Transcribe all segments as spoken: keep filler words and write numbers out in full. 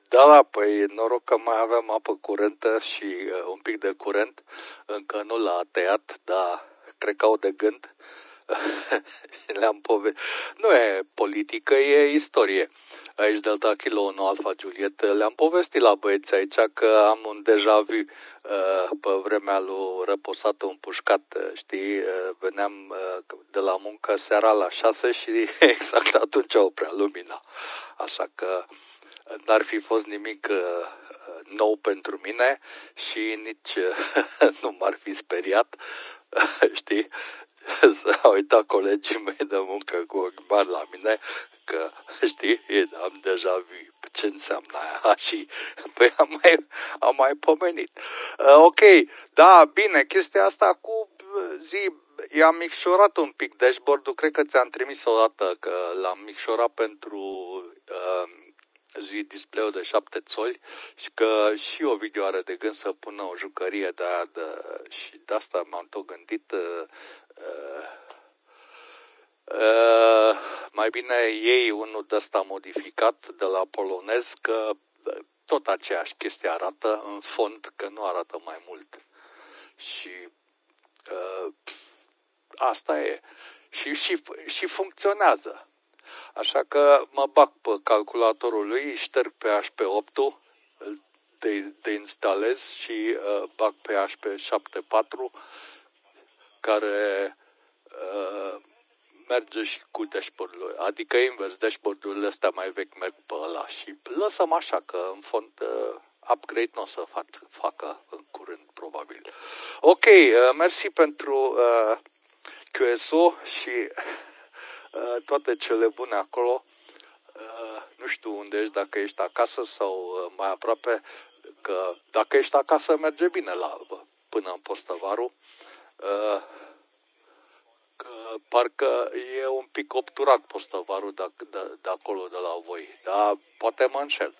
Da, da, păi noroc că mai avem apă curentă și uh, un pic de curent. Încă nu l-a tăiat, dar cred că au de gând. Le-am pove... Nu e politică, e istorie. Aici Delta Kilo unu Alpha Juliet. Le-am povestit la băieți aici că am un deja vu uh, pe vremea lui Răposatul împușcat, știi? Uh, veneam uh, de la muncă seara la șase și exact atunci oprea lumina. Așa că n-ar fi fost nimic uh, nou pentru mine și nici uh, nu m-ar fi speriat, știi? S-au uitat colegii mei de muncă cu ochi mari la mine că, știi, am deja vu ce înseamnă aia și păi am mai, am mai pomenit. Uh, ok, da, bine, chestia asta cu zi, i-am micșorat un pic dashboard-ul, cred că ți-am trimis o dată că l-am micșorat pentru uh, zi display-ul de șapte țoli și că și o video are de gând să pună o jucărie de aia de, și de asta m-am tot gândit uh, uh, uh, mai bine ei unul de ăsta modificat de la polonez că tot aceeași chestie arată în fond că nu arată mai mult și uh, asta e și, și, și funcționează. Așa că mă bag pe calculatorul lui, șterg pe H P opt-ul, îl deinstalez și uh, bag pe H P șaptezeci și patru, care uh, merge și cu dashboard-ul. Adică invers, dashboard-urile astea mai vechi merg pe ăla și lăsăm așa că în fond uh, upgrade nu o să fac, facă în curând probabil. Ok, uh, mersi pentru uh, Q S O și Uh, toate cele bune acolo. Uh, nu știu unde ești, dacă ești acasă sau uh, mai aproape, că dacă ești acasă merge bine la până în Postăvaru. Uh, că parcă e un pic obturat Postăvaru de, de, de acolo, de la voi, dar poate mă înșel.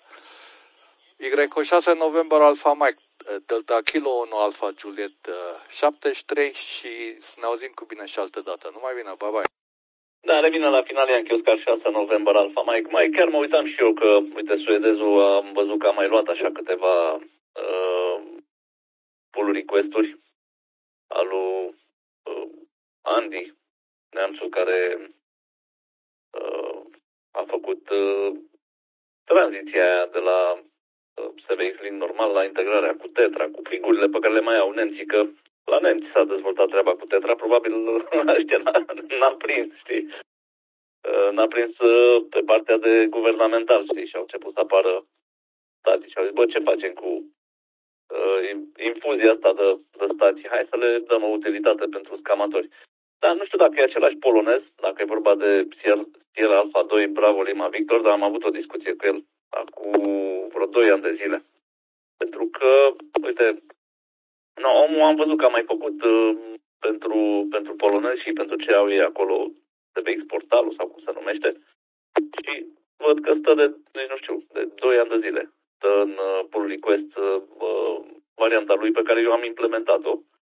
Y șase November Alpha Mike, Delta Kilo unu Alpha Juliet șaptezeci și trei și să ne auzim cu bine și altă dată. Numai bine, bye bye. Da, revine la final, Ian Chioscar șase November Alpha Mike. Mai chiar mă uitam și eu că, uite, suedezul am văzut că a mai luat așa câteva uh, pull request-uri al lui uh, Andy, neamțul care uh, a făcut uh, tranziția aia de la uh, S V X Link normal la integrarea cu Tetra, cu figurile pe care le mai au nemții, că la nemți s-a dezvoltat treaba cu Tetra, probabil ăștia n-a prins, știi? N-a prins pe partea de guvernamental, știi, și au început să apară stații și au zis, bă, ce facem cu uh, infuzia asta de, de stații? Hai să le dăm o utilitate pentru scamatori. Dar nu știu dacă e același polonez, dacă e vorba de Sierra Alpha doi Bravo Lima Victor, dar am avut o discuție cu el acum vreo doi ani de zile. Pentru că, uite, no, omul am văzut că a mai făcut uh, pentru, pentru polonezi și pentru ce au ei acolo S V X portalul sau cum se numește și văd că stă de, deci nu știu, de doi ani de zile stă în uh, pull request uh, varianta lui pe care eu am implementat-o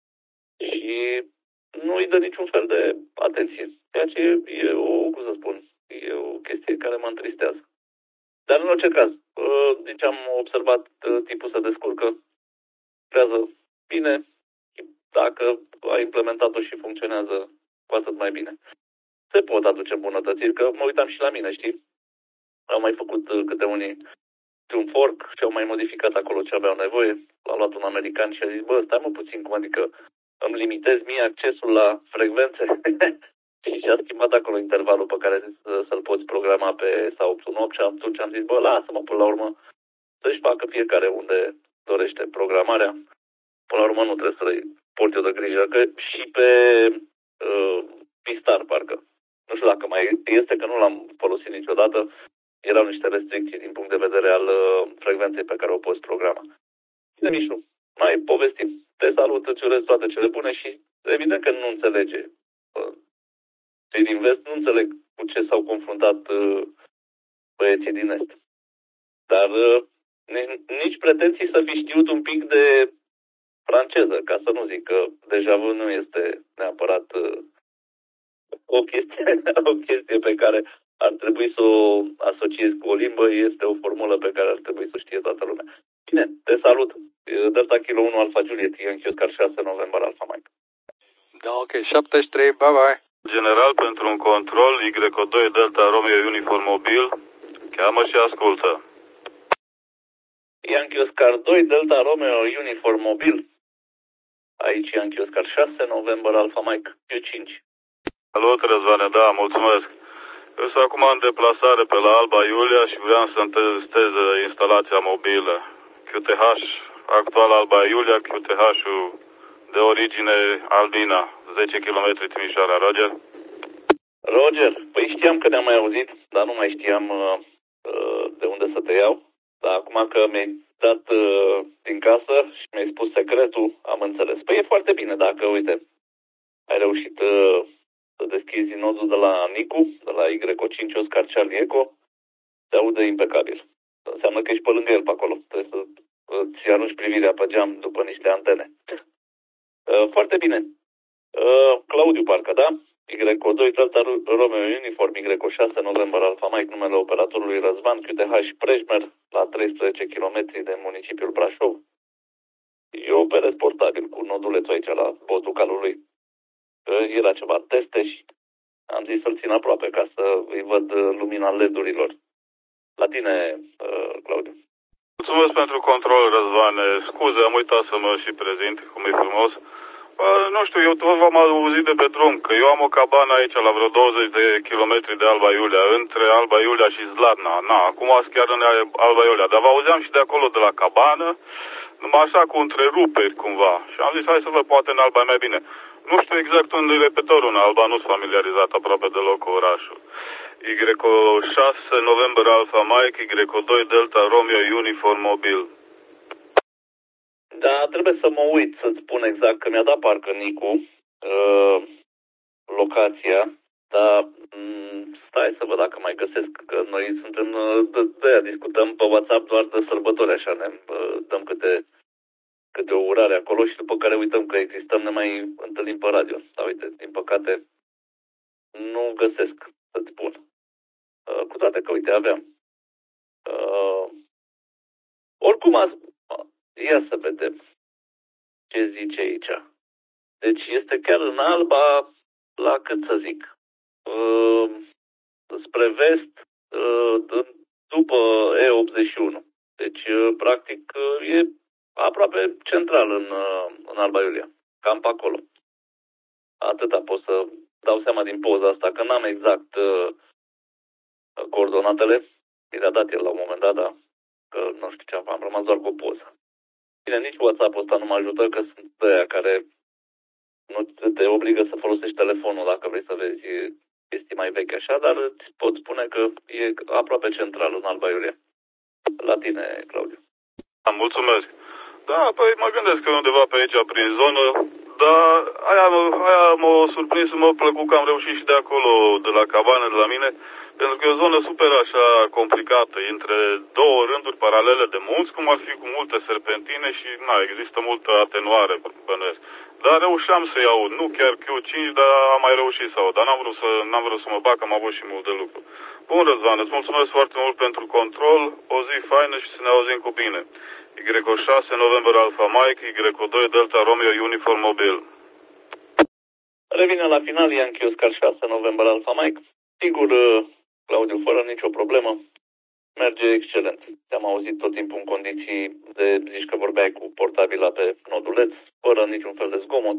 și nu îi dă niciun fel de atenție. Ceea ce e o, cum să spun, e o chestie care mă întristează. Dar în orice caz, uh, deci am observat uh, tipul se descurcă, lucrează bine și dacă a implementat-o și funcționează cu atât mai bine. Se pot aduce îmbunătățiri, că mă uitam și la mine, știi? Am mai făcut uh, câte unii un fork și au mai modificat acolo ce aveau nevoie. L-a luat un american și a zis, bă, stai mă puțin, cum adică îmi limitez mie accesul la frecvențe. Și și-a schimbat acolo intervalul pe care să, să-l poți programa pe S A opt unu opt și atunci am zis, bă, lasă-mă până la urmă să-și facă fiecare unde dorește programarea. Până la urmă nu trebuie să-i port eu de grijă, că și pe uh, Pistar, parcă. Nu știu dacă mai este, că nu l-am folosit niciodată. Erau niște restricții din punct de vedere al uh, frecvenței pe care o poți programa. De nici nu. Mai povestim. Te salut, îți urez toate cele bune și evident că nu înțelege. Uh, cei din vest nu înțeleg cu ce s-au confruntat uh, băieții din est. Dar uh, nici, nici pretenții să fi știut un pic de franceză, ca să nu zic că deja nu este neapărat uh, o chestie, o chestie pe care ar trebui să o asociezi cu o limbă, este o formulă pe care ar trebui să știe toată lumea. Bine, te salut. Delta Kilo unu Alfa Juliet, Yankee Oscar șase November Alfa Mike. Da, ok, șaptezeci și trei, bye bye. General, pentru un control, Y doi Delta Romeo Uniform Mobil, cheamă și ascultă. Yankee Oscar doi Delta Romeo Uniform Mobil. Aici Yankee Oscar șase November Alfa Mike, Q cinci. Salut, Răzvane, da, mulțumesc. Eu sunt acum în deplasare pe la Alba Iulia și vreau să testez instalația mobilă. Q T H, actual Alba Iulia, Q T H-ul de origine albina, zece kilometri Timișoara, Roger? Roger, păi știam că ne-am mai auzit, dar nu mai știam uh, de unde să te iau. Dar acum că mi-ai dat uh, din casă și mi-ai spus secretul, am înțeles. Păi e foarte bine dacă, uite, ai reușit uh, să deschizi nodul de la Nicu, de la Y cinci Oscar Charlie Eco, se aude impecabil. Înseamnă că ești pe lângă el pe acolo. Trebuie să îți arunci privirea pe geam după niște antene. Uh, foarte bine. Uh, Claudiu, parcă, da? Y doi Delta Romeo Uniform, Y șase November Alfa Mike, numele operatorului Răzvan, Q T H Prejmer, la treisprezece kilometri de municipiul Brașov. Eu operez portabil cu nodulețul aici la botul calului. Era ceva teste și am zis să-l țin aproape ca să îi văd lumina L E D-urilor. La tine, Claudiu. Mulțumesc pentru control, Răzvane. Scuze, am uitat să mă și prezint, cum e frumos. Bă, nu știu, eu tot v-am auzit de pe drum, că eu am o cabană aici la vreo douăzeci de kilometri de Alba Iulia, între Alba Iulia și Zlatna. Na, acum sunt chiar în Alba Iulia, dar vă auzeam și de acolo de la cabană, numai așa cu întreruperi cumva. Și am zis, hai să vă poate în Alba mai bine. Nu știu exact unde e repetitorul în Alba, nu sunt familiarizat aproape deloc cu orașul. Y șase November Alpha Mike, Y doi Delta Romeo Uniform Mobil. Da, trebuie să mă uit să-ți spun exact, că mi-a dat parcă Nicu uh, locația, dar um, stai să văd dacă mai găsesc, că noi suntem, de, de aia discutăm pe WhatsApp doar de sărbători, așa, ne uh, dăm câte, câte o urare acolo și după care uităm că existăm, ne mai întâlnim pe radio. Dar uite, din păcate, nu găsesc să-ți spun. Uh, cu toate că, uite, aveam. Uh, oricum, azi, ia să vedem ce zice aici. Deci este chiar în Alba, la cât să zic, uh, spre vest, uh, după E optzeci și unu. Deci, uh, practic, uh, e aproape central în, uh, în Alba Iulia. Cam pe acolo. Atâta pot să dau seama din poza asta, că n-am exact uh, coordonatele. Mi le-a dat el la un moment dat, dar că nu știu ce am, am rămas doar cu o poză. Bine, nici WhatsApp-ul ăsta nu mă ajută, că sunt ăia care nu te obligă să folosești telefonul dacă vrei să vezi chestii mai vechi așa, dar îți pot spune că e aproape central în Alba Iulia. La tine, Claudiu. Am mulțumesc. Da, păi mă gândesc că undeva pe aici, prin zonă, dar aia, aia m-a surprins, m-a plăcut că am reușit și de acolo, de la cabană, de la mine, pentru că e o zonă super așa complicată, între două rânduri paralele de munți, cum ar fi cu multe serpentine și, na, există multă atenuare, bănuiesc. Dar reușeam să iau, nu chiar Q cinci, dar am mai reușit să iau, dar n-am vrut să, n-am vrut să mă bag, am avut și mult de lucru. Bun, Răzvan, îți mulțumesc foarte mult pentru control, o zi faină și să ne auzim cu bine. Y șase November Alpha Mike, Y doi Delta Romeo Uniform Mobil. Revine la final, Yankee Oscar șase November Alpha Mike. Sigur, Claudiu, fără nicio problemă, merge excelent. Te-am auzit tot timpul în condiții de, zici că vorbeai cu portabila pe noduleț, fără niciun fel de zgomot,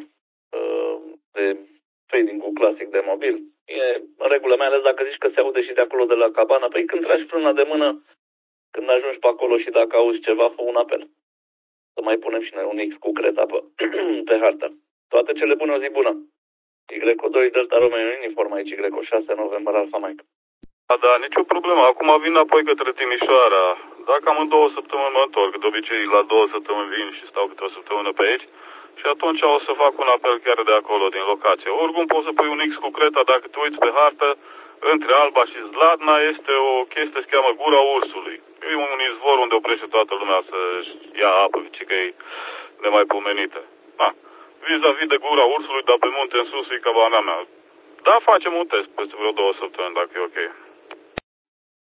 de fading-ul clasic de mobil. E în regulă, mai ales dacă zici că se aude și de acolo de la cabană. Păi când tragi frâna de mână, când ajungi pe acolo și dacă auzi ceva, fă un apel. Să mai punem și noi un X cu creta pe, pe hartă. Toate cele bune, o zi bună. Y doi Delta Romeo Uniform aici, Y șase November Alpha Mike. Da, da, nicio problemă. Acum vin apoi către Timișoara. Dacă am în două săptămâni mă întorc, de obicei la două săptămâni vin și stau câte o săptămână pe aici. Și atunci o să fac un apel chiar de acolo, din locație. Oricum poți să pui un X cu creta, dacă te uiți pe hartă, între Alba și Zlatna este o chestie, se cheamă Gura Ursului. E un izvor unde oprește toată lumea să-și ia apă, ci că e nemaipomenită. Da. Vis-a-vis de Gura Ursului, dar pe munte în sus, e cabana mea. Da, facem un test peste vreo două săptămâni, dacă e ok.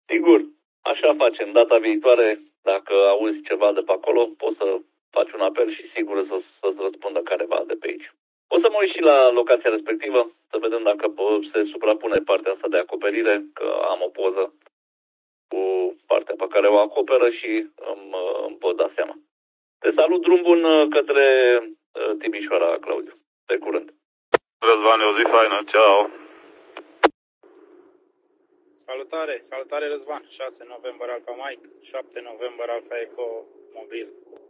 Sigur, așa facem. Data viitoare, dacă auzi ceva de pe acolo, poți să faci un apel și sigur să, să-ți răspundă careva de pe aici. O să mă uit și la locația respectivă, să vedem dacă se suprapune partea asta de acoperire, că am o poză cu partea pe care o acoperă și îmi, îmi pot da seama. Te salut, drum bun către Timișoara, Claudiu. Pe curând. Răzvan, o zi faină, ceau. Salutare, salutare Răzvan, șase noiembrie Alfa Mike, șapte noiembrie Alfa Eco Mobil.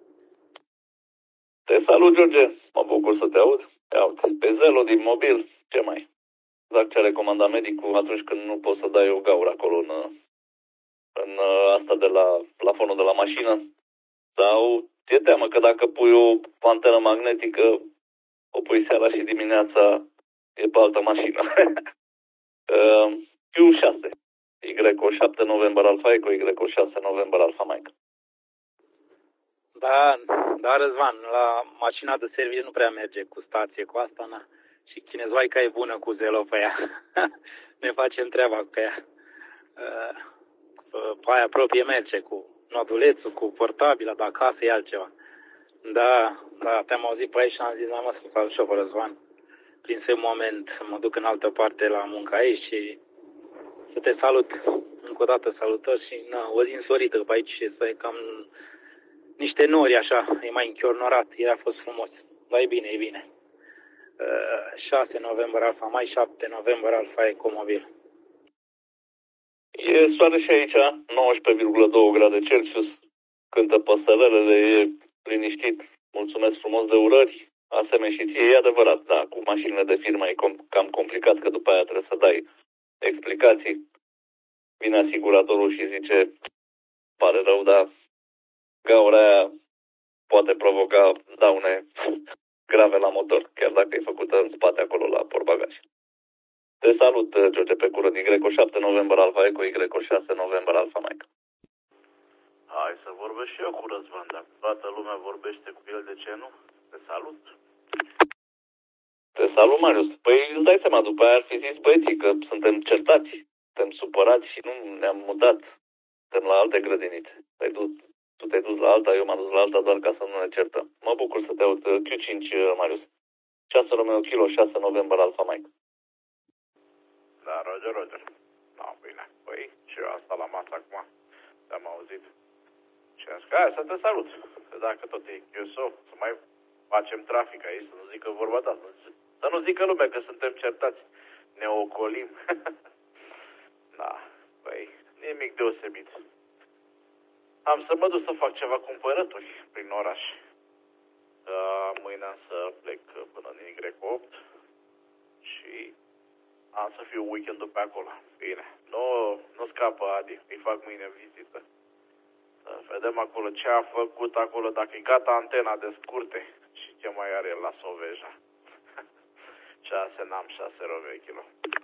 Te salut, George, mă bucur să te aud. Ia uite, pe Zelo din mobil, ce mai? Exact ce a recomandat medicul atunci când nu poți să dai o gaură acolo în, în asta de la plafonul de la mașină. Sau ți-e teamă că dacă pui o antenă magnetică, o pui seara și dimineața, e pe altă mașină. Q șase, Y șapte noiembrie Alfa Eco, Y șase noiembrie Alfa Mike. Da, da, Răzvan, la mașina de serviciu nu prea merge cu stație cu asta, na. Și chinezoaica e bună cu Zelo pe ea. Ne facem treaba cu ea. Pe aia proprie merge cu nodulețul, cu portabila, dar acasă e altceva. Da, da, te-am auzit pe aici și am zis, mă, să salut și eu pe Răzvan. Prinsem un moment să mă duc în altă parte la muncă aici și să te salut. Încă o dată salutări și na, o zi însorită pe aici și să e cam niște nori așa, e mai închiornorat, ieri a fost frumos, dar e bine, e bine. Uh, șase noiembrie Alfa Mai, șapte noiembrie Alfa Eco Mobil. E soare și aici, nouăsprezece virgulă doi grade Celsius, cântă păsărelele, e liniștit, mulțumesc frumos de urări, asemenea și ție, e adevărat, da, cu mașinile de firmă e com- cam complicat, că după aia trebuie să dai explicații. Vine asiguratorul și zice, pare rău, dar gaura aia poate provoca daune grave la motor, chiar dacă e făcută în spate acolo la portbagaj. Te salut, George, pe curând, Y șapte noiembrie Alfa Eco, Y șase noiembrie Alfa Mike. Hai să vorbesc și eu cu Răzvan, dacă toată lumea vorbește cu el, de ce nu? Te salut. Te salut, Marius. Păi îți dai seama, după aia ar fi zis băieții că suntem certați, suntem supărați și nu ne-am mutat. Suntem la alte grădinițe. Te-ai dus, tu te-ai dus la alta, eu m-am dus la alta doar ca să nu ne certăm. Mă bucur să te aud. Q cinci, Marius. șase Romeo Kilo, șase noiembrie Alfa Mike. Da, Roger, Roger. No, bine. Păi, și eu asta la masă acum. Te-am auzit. Și am zis că hai să te salut. Că dacă tot e Q S O, să mai facem trafic aici, să nu zică vorba ta. Să nu zică lumea că suntem certați. Ne ocolim. Da, păi, nimic deosebit. Am să mă duc să fac ceva cumpărături prin oraș. Uh, mâine am să plec până în Y opt și am să fiu weekendul pe acolo. Bine, nu, nu scapă Adi, îi fac mâine vizită. Să vedem acolo ce a făcut acolo, dacă e gata antena de scurte și ce mai are el la Soveja. șase N A M, șase Romeo Kilo.